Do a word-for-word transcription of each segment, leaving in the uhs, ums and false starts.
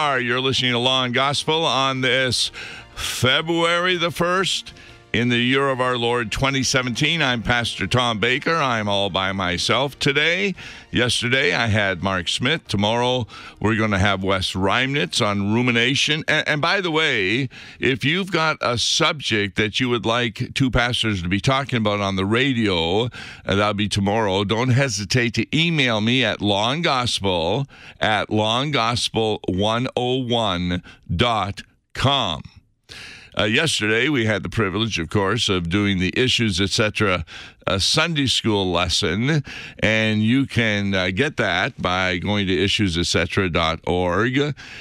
are. You're listening to Law and Gospel on this February the first in the year of our Lord twenty seventeen. I'm Pastor Tom Baker. I'm all by myself today. Yesterday, I had Mark Smith. Tomorrow, we're going to have Wes Reimnitz on rumination. And, and by the way, if you've got a subject that you would like two pastors to be talking about on the radio, and that'll be tomorrow, don't hesitate to email me at lawandgospel at lawandgospel one oh one dot com. Uh, yesterday, we had the privilege, of course, of doing the Issues, et cetera, a Sunday school lesson, and you can uh, get that by going to issues et cetera dot org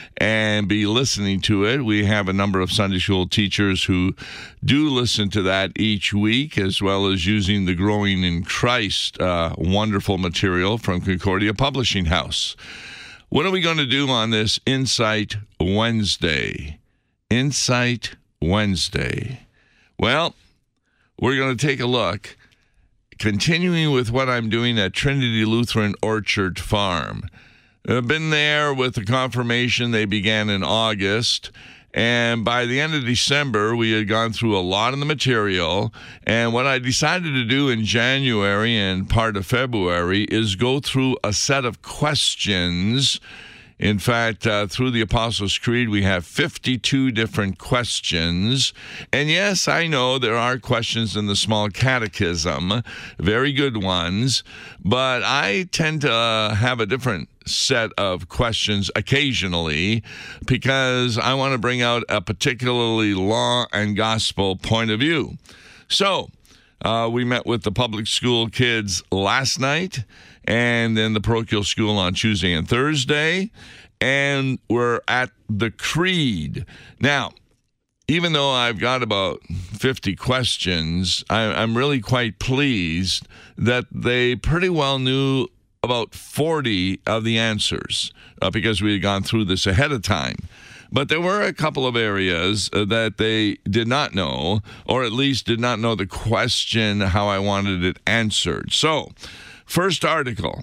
and be listening to it. We have a number of Sunday school teachers who do listen to that each week, as well as using the Growing in Christ uh, wonderful material from Concordia Publishing House. What are we going to do on this Insight Wednesday? Insight Wednesday. Well, we're going to take a look, continuing with what I'm doing at Trinity Lutheran Orchard Farm. I've been there with the confirmation. They began in August, and by the end of December, we had gone through a lot of the material, and what I decided to do in January and part of February is go through a set of questions. In fact, uh, through the Apostles' Creed, we have fifty-two different questions. And yes, I know there are questions in the Small Catechism, very good ones, but I tend to uh, have a different set of questions occasionally because I want to bring out a particularly law and gospel point of view. So, uh, we met with the public school kids last night, and then the parochial school on Tuesday and Thursday, and we're at the Creed. Now, even though I've got about fifty questions, I, I'm really quite pleased that they pretty well knew about forty of the answers uh, because we had gone through this ahead of time. But there were a couple of areas uh, that they did not know, or at least did not know the question, how I wanted it answered. So, first article,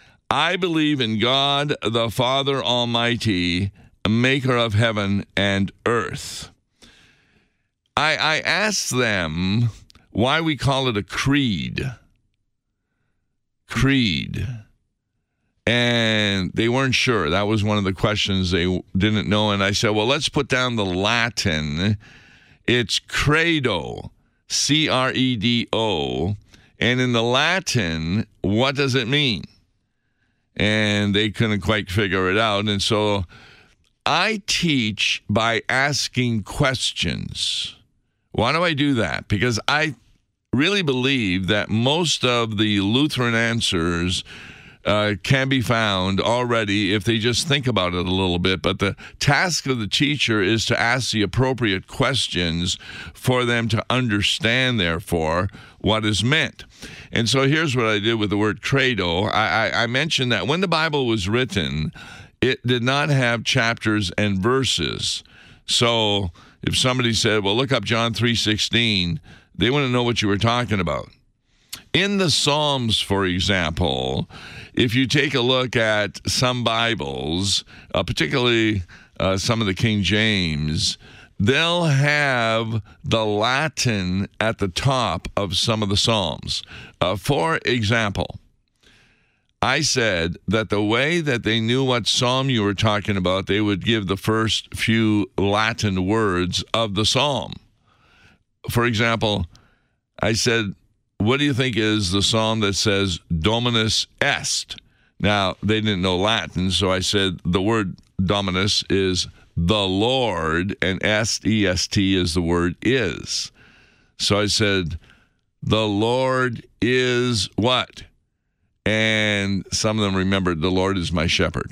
I believe in God, the Father Almighty, maker of heaven and earth. I, I asked them why we call it a creed. Creed. And they weren't sure. That was one of the questions they didn't know. And I said, well, let's put down the Latin. It's credo, C R E D O. And in the Latin, what does it mean? And they couldn't quite figure it out. And so I teach by asking questions. Why do I do that? Because I really believe that most of the Lutheran answers uh, can be found already if they just think about it a little bit. But the task of the teacher is to ask the appropriate questions for them to understand, therefore, what is meant. And so here's what I did with the word credo. I, I, I mentioned that when the Bible was written, it did not have chapters and verses. So if somebody said, well, look up John three sixteen, they wouldn't know what you were talking about. In the Psalms, for example, if you take a look at some Bibles, uh, particularly uh, some of the King James, they'll have the Latin at the top of some of the Psalms. Uh, for example, I said that the way that they knew what psalm you were talking about, they would give the first few Latin words of the psalm. For example, I said, what do you think is the psalm that says Dominus est? Now, they didn't know Latin, so I said the word Dominus is the Lord, and est, E S T, is the word is. So I said, the Lord is what? And some of them remembered, the Lord is my shepherd.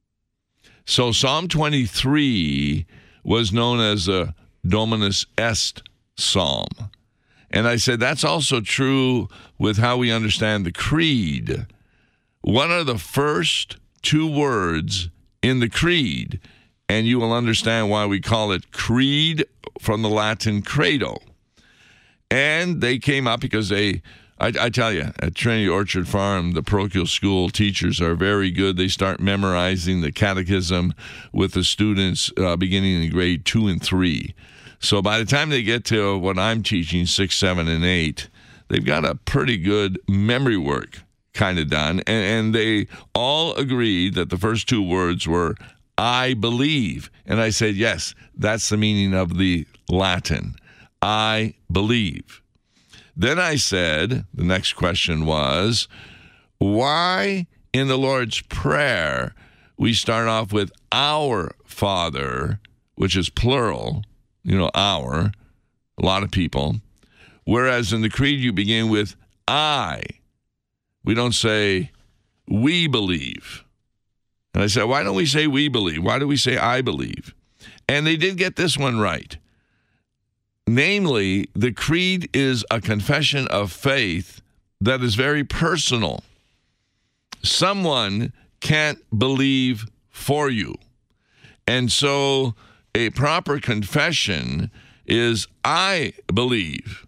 So Psalm twenty-three was known as a Dominus est psalm. And I said, that's also true with how we understand the creed. What are the first two words in the creed? And you will understand why we call it creed from the Latin credo. And they came up because they I, I tell you, at Trinity Orchard Farm, the parochial school teachers are very good. They start memorizing the catechism with the students uh, beginning in grade two and three. So by the time they get to what I'm teaching, six, seven, and eight, they've got a pretty good memory work kind of done. And, and they all agreed that the first two words were, I believe. And I said, yes, that's the meaning of the Latin. I believe. Then I said, the next question was, why in the Lord's Prayer we start off with our Father, which is plural, you know, our, a lot of people, whereas in the Creed you begin with I. We don't say we believe. And I said, why don't we say we believe? Why do we say I believe? And they did get this one right. Namely, the creed is a confession of faith that is very personal. Someone can't believe for you. And so a proper confession is, I believe.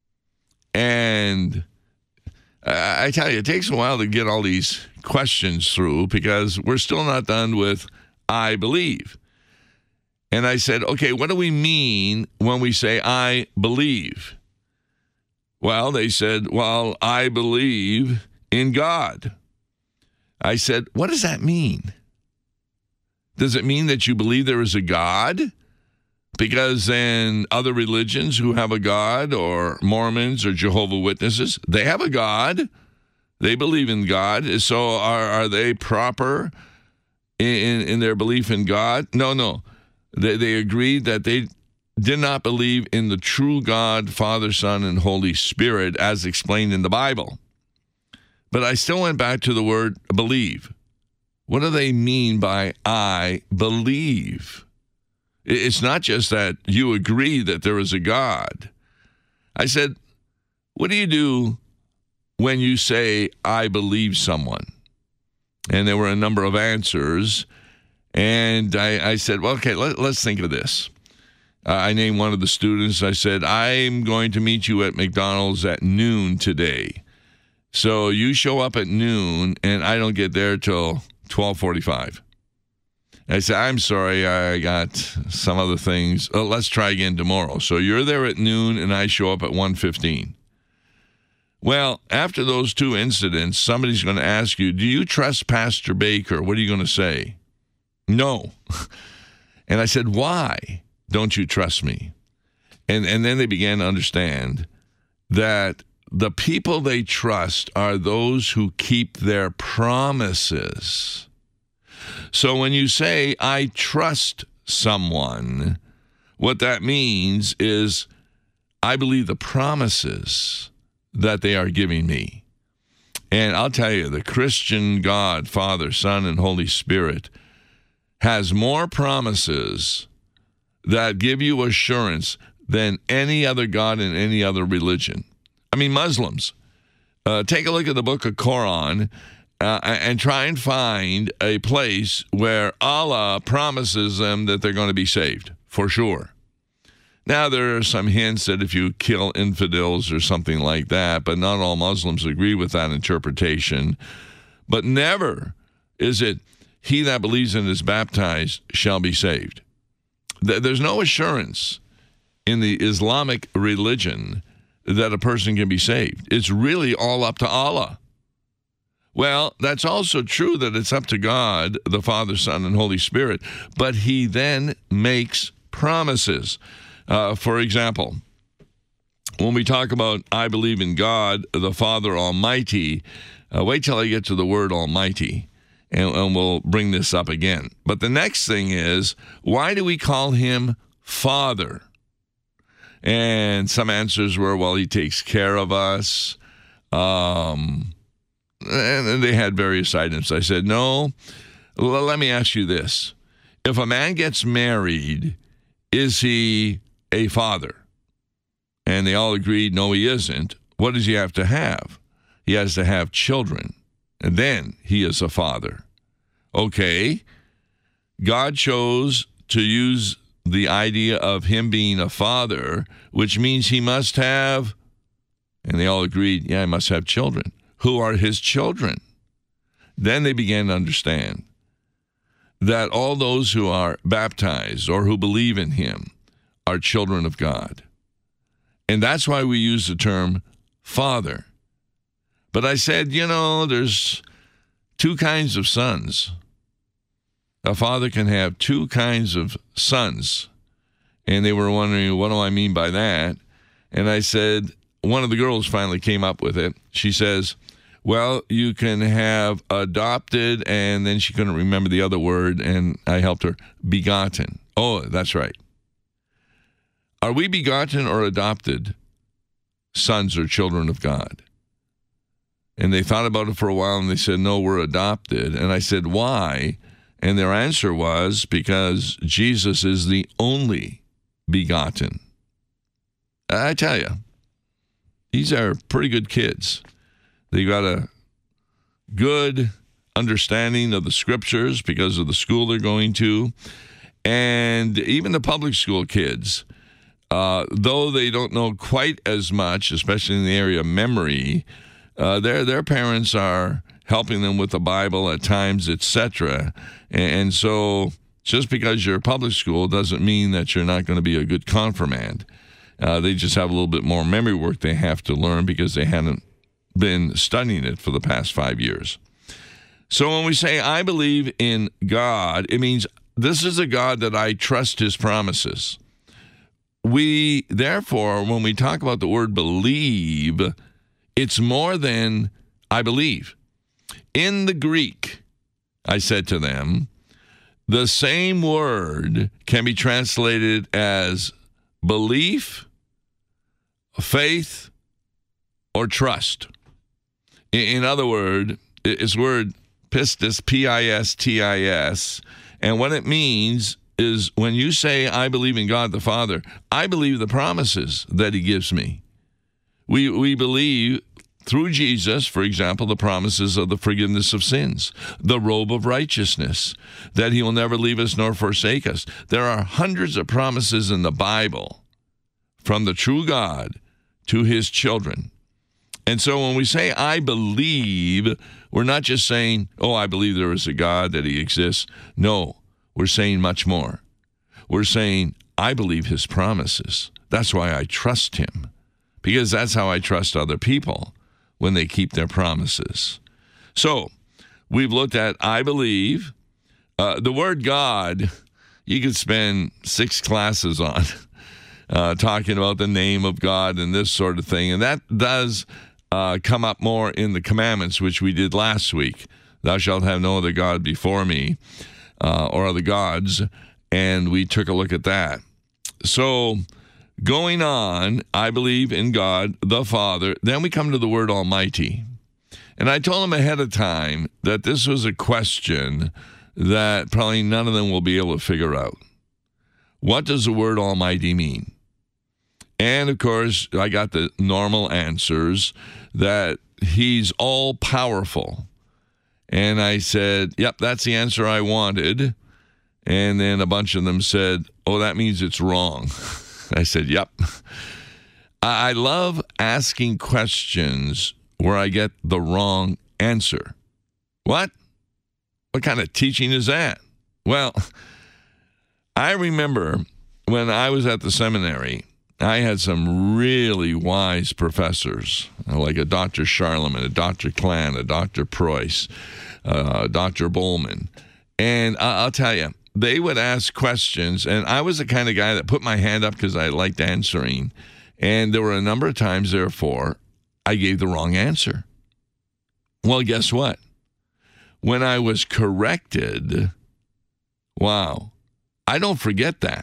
And I tell you, it takes a while to get all these questions through because we're still not done with I believe. And I said, okay, what do we mean when we say I believe? Well, they said, well, I believe in God. I said, what does that mean? Does it mean that you believe there is a God? Because in other religions who have a God, or Mormons or Jehovah's Witnesses, they have a God. They believe in God. So are, are they proper in, in their belief in God? No, no. They, they agreed that they did not believe in the true God, Father, Son, and Holy Spirit, as explained in the Bible. But I still went back to the word believe. What do they mean by I believe? It's not just that you agree that there is a God. I said, what do you do when you say, I believe someone? And there were a number of answers. And I, I said, well, okay, let, let's think of this. Uh, I named one of the students. I said, I'm going to meet you at McDonald's at noon today. So you show up at noon, and I don't get there till twelve forty-five. I said, I'm sorry, I got some other things. Oh, let's try again tomorrow. So you're there at noon, and I show up at one fifteen. Well, after those two incidents, somebody's going to ask you, do you trust Pastor Baker? What are you going to say? No. And I said, why don't you trust me? And and then they began to understand that the people they trust are those who keep their promises. So when you say, I trust someone, what that means is I believe the promises that they are giving me. And I'll tell you, the Christian God, Father, Son, and Holy Spirit has more promises that give you assurance than any other God in any other religion. I mean, Muslims, uh, take a look at the book of Quran uh, and try and find a place where Allah promises them that they're going to be saved, for sure. Now, there are some hints that if you kill infidels or something like that, but not all Muslims agree with that interpretation. But never is it, he that believes and is baptized shall be saved. There's no assurance in the Islamic religion that a person can be saved. It's really all up to Allah. Well, that's also true that it's up to God, the Father, Son, and Holy Spirit, but he then makes promises. Uh, for example, when we talk about I believe in God, the Father Almighty, uh, wait till I get to the word Almighty, and, and we'll bring this up again. But the next thing is, why do we call him Father? And some answers were, well, he takes care of us. Um, and, and they had various items. I said, no, l- let me ask you this. If a man gets married, is he a father? And they all agreed, no, he isn't. What does he have to have? He has to have children, and then he is a father. Okay, God chose to use the idea of him being a father, which means he must have And they all agreed, yeah, he must have children. Who are his children? Then they began to understand that all those who are baptized or who believe in him are children of God. And that's why we use the term Father. But I said, you know, there's two kinds of sons. A father can have two kinds of sons. And they were wondering, what do I mean by that? And I said, one of the girls finally came up with it. She says, well, you can have adopted, and then she couldn't remember the other word, and I helped her, begotten. Oh, that's right. Are we begotten or adopted sons or children of God? And they thought about it for a while, and they said, no, we're adopted. And I said, why? And their answer was, because Jesus is the only begotten. I tell you, these are pretty good kids. They got a good understanding of the scriptures because of the school they're going to. And even the public school kids, uh, though they don't know quite as much, especially in the area of memory, uh, their their parents are helping them with the Bible at times, et cetera. And, and so just because you're a public school doesn't mean that you're not going to be a good confirmand. Uh, they just have a little bit more memory work they have to learn because they hadn't been studying it for the past five years. So when we say, I believe in God, it means this is a God that I trust his promises. We, therefore, when we talk about the word believe, it's more than I believe. In the Greek, I said to them, the same word can be translated as belief, faith, or trust. In other words, it's word pistis, P I S T I S, and what it means is when you say, I believe in God the Father, I believe the promises that he gives me. We we believe through Jesus, for example, the promises of the forgiveness of sins, the robe of righteousness, that he will never leave us nor forsake us. There are hundreds of promises in the Bible from the true God to his children. And so when we say, I believe, we're not just saying, oh, I believe there is a God, that he exists. No, we're saying much more. We're saying, I believe his promises. That's why I trust him, because that's how I trust other people when they keep their promises. So we've looked at, I believe. Uh, the word God, you could spend six classes on uh, talking about the name of God and this sort of thing. And that does uh, come up more in the commandments, which we did last week. Thou shalt have no other God before me, uh, or other gods. And we took a look at that. So going on, I believe in God the Father. Then we come to the word Almighty. And I told them ahead of time that this was a question that probably none of them will be able to figure out. What does the word Almighty mean? And, of course, I got the normal answers that he's all-powerful. And I said, yep, that's the answer I wanted. And then a bunch of them said, oh, that means it's wrong. I said, yep. I love asking questions where I get the wrong answer. What? What kind of teaching is that? Well, I remember when I was at the seminary, I had some really wise professors, like a Doctor Charlemagne, a Doctor Klan, a Doctor Preuss, uh, Doctor Bowman. And I'll tell you, they would ask questions, and I was the kind of guy that put my hand up because I liked answering. And there were a number of times, therefore, I gave the wrong answer. Well, guess what? When I was corrected, wow, I don't forget that.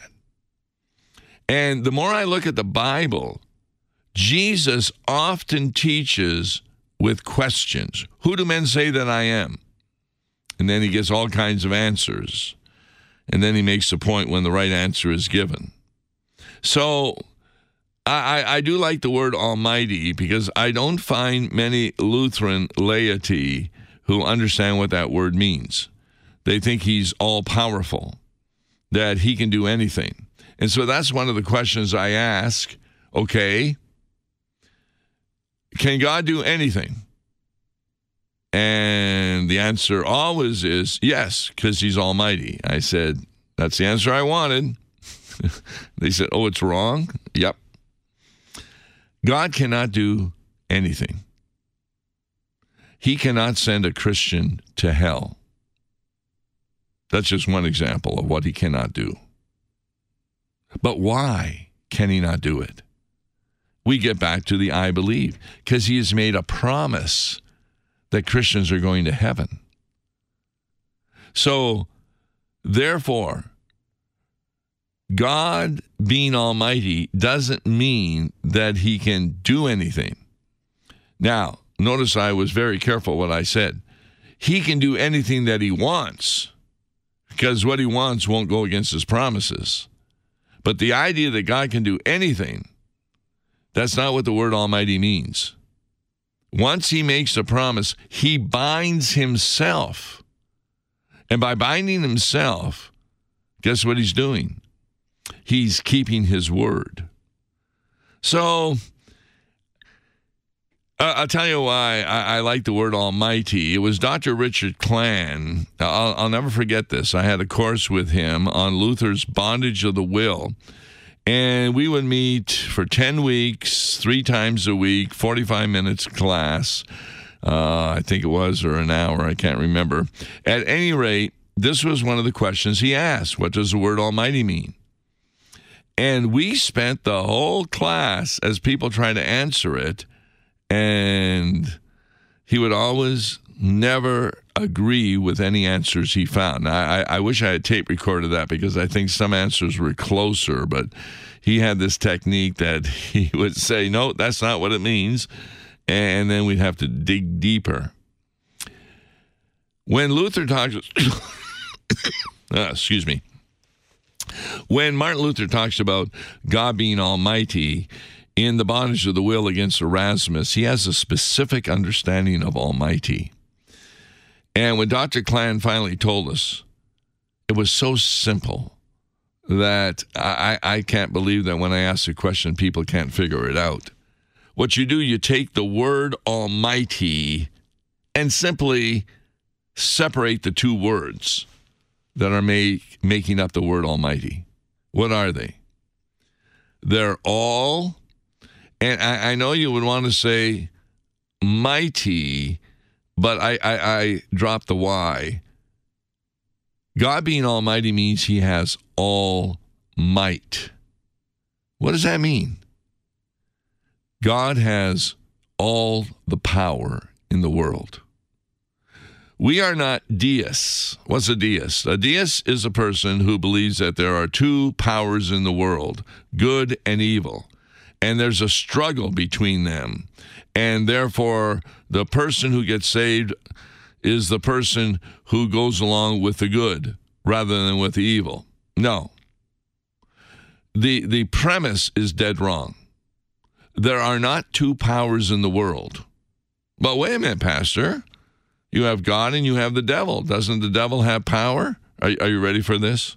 And the more I look at the Bible, Jesus often teaches with questions. Who do men say that I am? And then he gives all kinds of answers. And then he makes the point when the right answer is given. So I, I do like the word Almighty because I don't find many Lutheran laity who understand what that word means. They think he's all-powerful, that he can do anything. And so that's one of the questions I ask. Okay, Can God do anything? And the answer always is yes, because he's almighty. I said, that's the answer I wanted. They said, oh, it's wrong? Yep. God cannot do anything. He cannot send a Christian to hell. That's just one example of what he cannot do. But why can he not do it? We get back to the I believe, because he has made a promise that Christians are going to heaven. So, therefore, God being almighty doesn't mean that he can do anything. Now, notice I was very careful what I said. He can do anything that he wants, because what he wants won't go against his promises. But the idea that God can do anything, that's not what the word almighty means. Once he makes a promise, he binds himself. And by binding himself, guess what he's doing? He's keeping his word. So, uh, I'll tell you why I, I like the word almighty. It was Doctor Richard Klan. I'll, I'll never forget this. I had a course with him on Luther's Bondage of the Will. And we would meet for ten weeks, three times a week, forty-five minutes class. Uh, I think it was, or an hour. I can't remember. At any rate, this was one of the questions he asked. What does the word almighty mean? And we spent the whole class as people trying to answer it, and he would always never agree with any answers he found. Now, I, I wish I had tape recorded that, because I think some answers were closer, but he had this technique that he would say, no, that's not what it means, and then we'd have to dig deeper. When Luther talks, uh, excuse me, when Martin Luther talks about God being almighty in the Bondage of the Will against Erasmus, he has a specific understanding of almighty. And when Doctor Klan finally told us, it was so simple that I, I can't believe that when I ask a question, people can't figure it out. What you do, you take the word almighty and simply separate the two words that are make, making up the word almighty. What are they? They're all, and I, I know you would want to say mighty, but I, I, I dropped the Y. God being almighty means he has all might. What does that mean? God has all the power in the world. We are not deists. What's a deist? A deist is a person who believes that there are two powers in the world, good and evil, and there's a struggle between them. And therefore, the person who gets saved is the person who goes along with the good rather than with the evil. No. The, the premise is dead wrong. There are not two powers in the world. But wait a minute, Pastor. You have God and you have the devil. Doesn't the devil have power? Are, are you ready for this?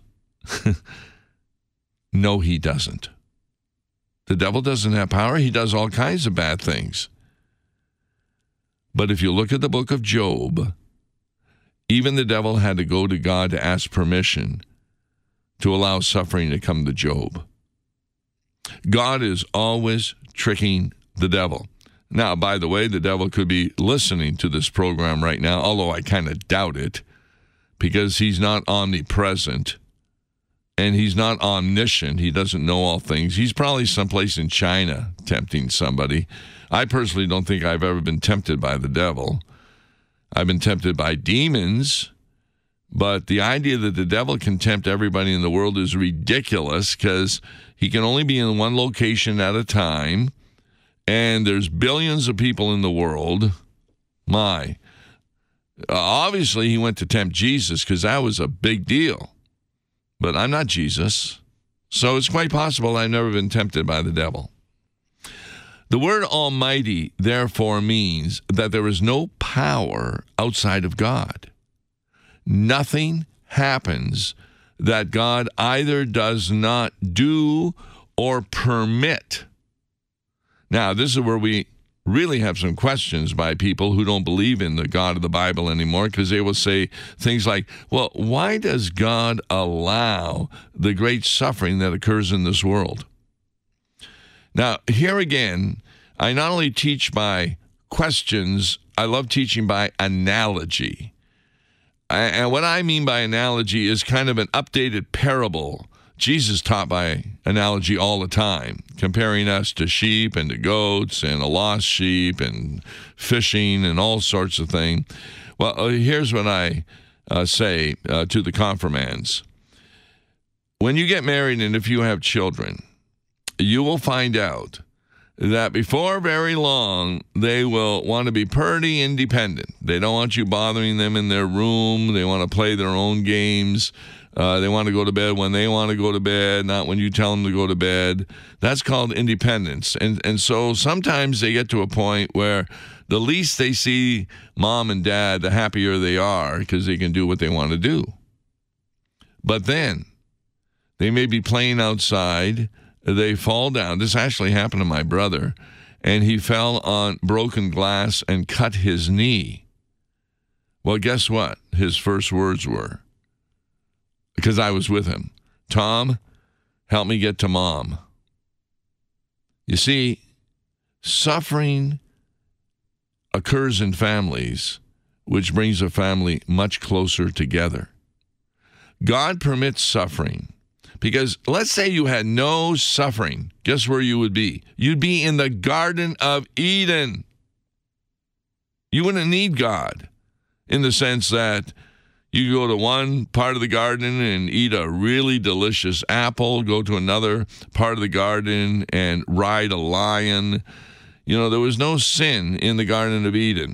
No, he doesn't. The devil doesn't have power. He does all kinds of bad things. But if you look at the book of Job, even the devil had to go to God to ask permission to allow suffering to come to Job. God is always tricking the devil. Now, by the way, the devil could be listening to this program right now, although I kind of doubt it, because he's not omnipresent and he's not omniscient. He doesn't know all things. He's probably someplace in China tempting somebody. I personally don't think I've ever been tempted by the devil. I've been tempted by demons, but the idea that the devil can tempt everybody in the world is ridiculous, because he can only be in one location at a time, and there's billions of people in the world. My. Uh, obviously, he went to tempt Jesus, because that was a big deal. But I'm not Jesus, so it's quite possible I've never been tempted by the devil. The word almighty, therefore, means that there is no power outside of God. Nothing happens that God either does not do or permit. Now, this is where we really have some questions by people who don't believe in the God of the Bible anymore, because they will say things like, well, why does God allow the great suffering that occurs in this world? Now, here again, I not only teach by questions, I love teaching by analogy. And what I mean by analogy is kind of an updated parable. Jesus taught by analogy all the time, comparing us to sheep and to goats and a lost sheep and fishing and all sorts of things. Well, uh, here's what I uh, say uh, to the confirmands. When you get married and if you have children, you will find out that before very long, they will want to be pretty independent. They don't want you bothering them in their room. They want to play their own games. Uh, they want to go to bed when they want to go to bed, not when you tell them to go to bed. That's called independence. And, and so sometimes they get to a point where the least they see mom and dad, the happier they are, because they can do what they want to do. But then they may be playing outside. They fall down. This actually happened to my brother, and he fell on broken glass and cut his knee. Well, guess what? His first words were, because I was with him, Tom, help me get to mom. You see, suffering occurs in families, which brings a family much closer together. God permits suffering. Because let's say you had no suffering. Guess where you would be? You'd be in the Garden of Eden. You wouldn't need God in the sense that you go to one part of the garden and eat a really delicious apple, go to another part of the garden and ride a lion. You know, there was no sin in the Garden of Eden.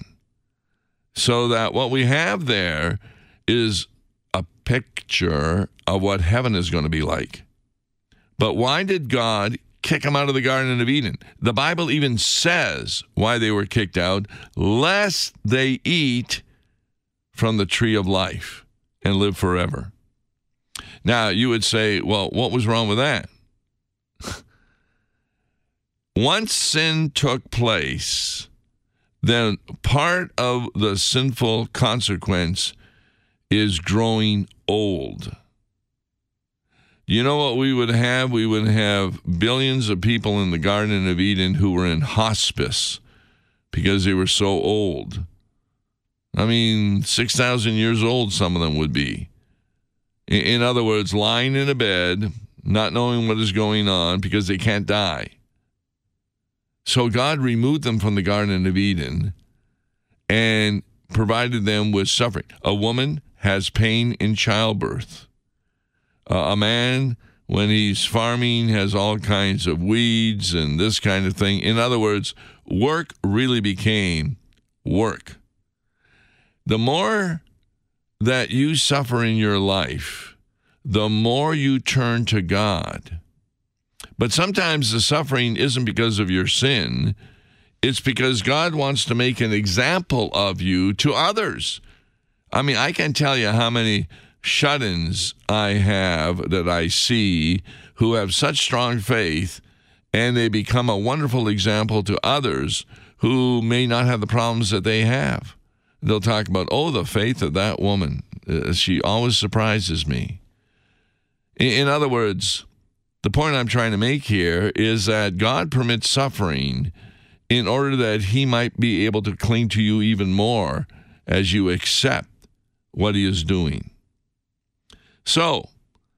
So that what we have there is a picture of what heaven is going to be like. But why did God kick them out of the Garden of Eden? The Bible even says why they were kicked out, lest they eat from the tree of life and live forever. Now, you would say, well, what was wrong with that? Once sin took place, then part of the sinful consequence is growing old. You know what we would have? We would have billions of people in the Garden of Eden who were in hospice because they were so old. I mean, six thousand years old some of them would be. In other words, lying in a bed, not knowing what is going on because they can't die. So God removed them from the Garden of Eden and provided them with suffering. A woman has pain in childbirth. Uh, a man, when he's farming, has all kinds of weeds and this kind of thing. In other words, work really became work. The more that you suffer in your life, the more you turn to God. But sometimes the suffering isn't because of your sin. It's because God wants to make an example of you to others. I mean, I can tell you how many shut-ins I have that I see who have such strong faith, and they become a wonderful example to others who may not have the problems that they have. They'll talk about, oh, the faith of that woman. Uh, she always surprises me. In, in other words, the point I'm trying to make here is that God permits suffering in order that he might be able to cling to you even more as you accept what he is doing. So,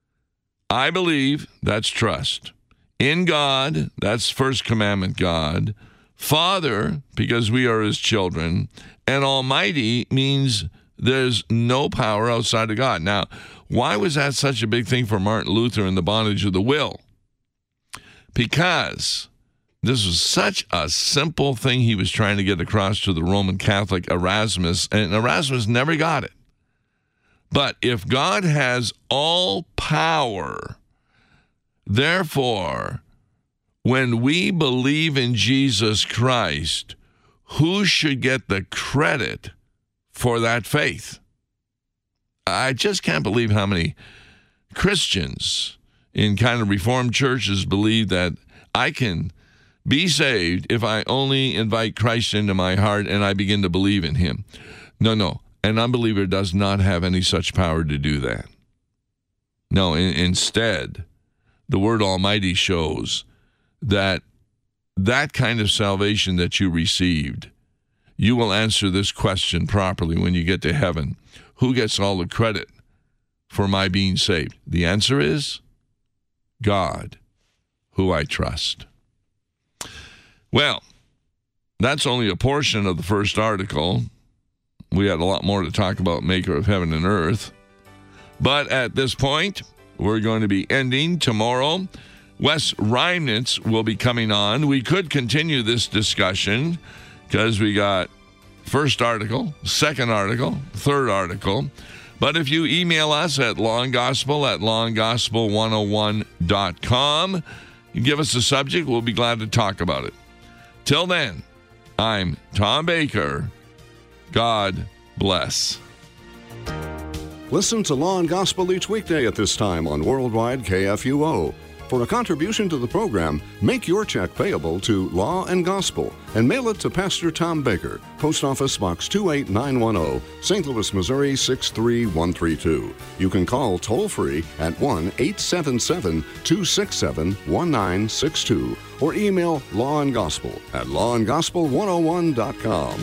I believe that's trust. In God, that's first commandment God. Father, because we are his children. And Almighty means there's no power outside of God. Now, why was that such a big thing for Martin Luther in the bondage of the will? Because this was such a simple thing he was trying to get across to the Roman Catholic Erasmus, and Erasmus never got it. But if God has all power, therefore, when we believe in Jesus Christ, who should get the credit for that faith? I just can't believe how many Christians in kind of Reformed churches believe that I can be saved if I only invite Christ into my heart and I begin to believe in him. No, no. An unbeliever does not have any such power to do that. No, in, instead, the Word Almighty shows that that kind of salvation that you received, you will answer this question properly when you get to heaven. Who gets all the credit for my being saved? The answer is God, who I trust. Well, that's only a portion of the first article. We had a lot more to talk about, Maker of Heaven and Earth. But at this point, we're going to be ending tomorrow. Wes Reimnitz will be coming on. We could continue this discussion because we got first article, second article, third article. But if you email us at lawandgospel at lawandgospel one oh one dot com, you give us a subject, we'll be glad to talk about it. Till then, I'm Tom Baker. God bless. Listen to Law and Gospel each weekday at this time on Worldwide K F U O. For a contribution to the program, make your check payable to Law and Gospel and mail it to Pastor Tom Baker, Post Office Box two eight nine one zero, Saint Louis, Missouri six three one three two. You can call toll-free at one eight seven seven, two six seven, one nine six two or email Law and Gospel at law and gospel one oh one dot com.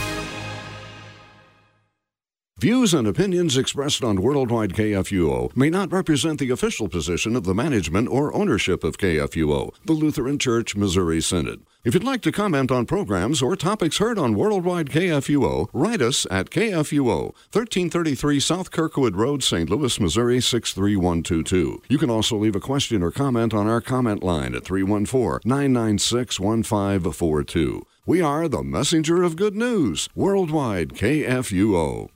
Views and opinions expressed on Worldwide K F U O may not represent the official position of the management or ownership of K F U O, the Lutheran Church Missouri Synod. If you'd like to comment on programs or topics heard on Worldwide K F U O, write us at K F U O, thirteen thirty-three South Kirkwood Road, Saint Louis, Missouri six three one two two. You can also leave a question or comment on our comment line at three one four, nine nine six, one five four two. We are the messenger of good news, Worldwide K F U O.